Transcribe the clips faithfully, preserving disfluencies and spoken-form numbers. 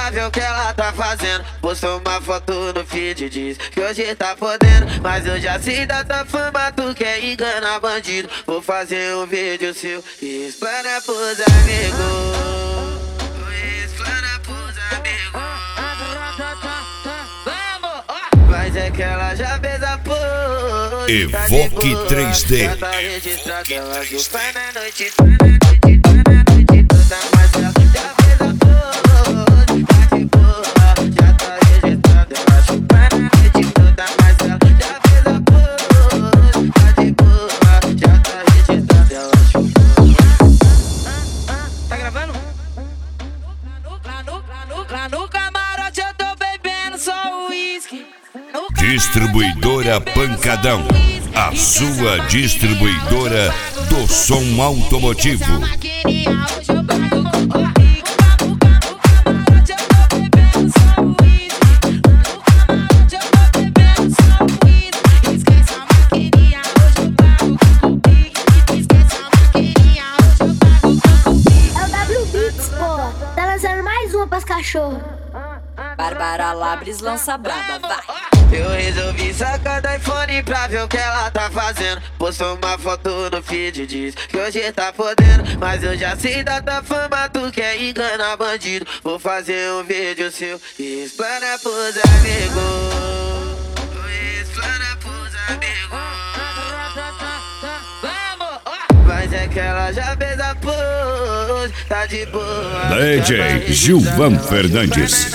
pra ver o que ela tá fazendo. Postou uma foto no feed, diz que hoje tá podendo. Mas eu já sei da tua fama, tu quer enganar bandido. Vou fazer um vídeo seu e explana pros amigos. Explana pros amigos. Mas é que ela já fez a pose. Evoque três D. Já tá registrada, ela viu vai na noite, vai na noite, vai na noite toda. Mas ela já fez a pose, tá de boa. Já tá registrada, ela viu vai na noite toda. Mas ela já fez a pose, tá de boa. Já tá registrada, ela viu. Tá gravando? Lá no, lá no, lá no camarote eu tô bebendo só uísque. Distribuidora Pancadão, a sua distribuidora do som automotivo. É o W Beats, pô. Tá lançando mais uma pras cachorros. Bárbara Labres lança braba, vai. Eu resolvi sacar do iPhone pra ver o que ela tá fazendo. Postou uma foto no feed, diz que hoje tá podendo. Mas eu já sei da tua fama, tu quer enganar bandido. Vou fazer um vídeo seu e explana pros amigos. Explana pros amigos. Mas é que ela já fez a pose, tá de boa. D J Gilvan Fernandes.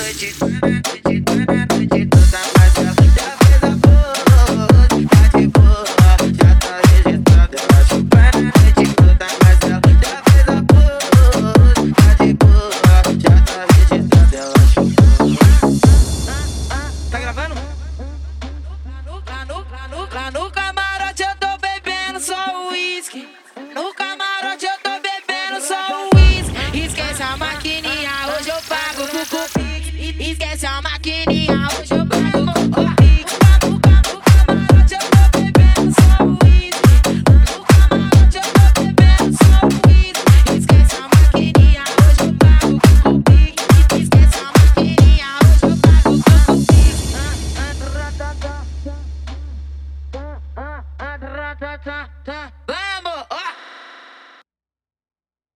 Tá gravando? Lá no camarote eu tô bebendo só uísque. No camarote eu tô bebendo só uísque. Esquece a maquininha, hoje eu pago com o Pix. Esquece a maquininha.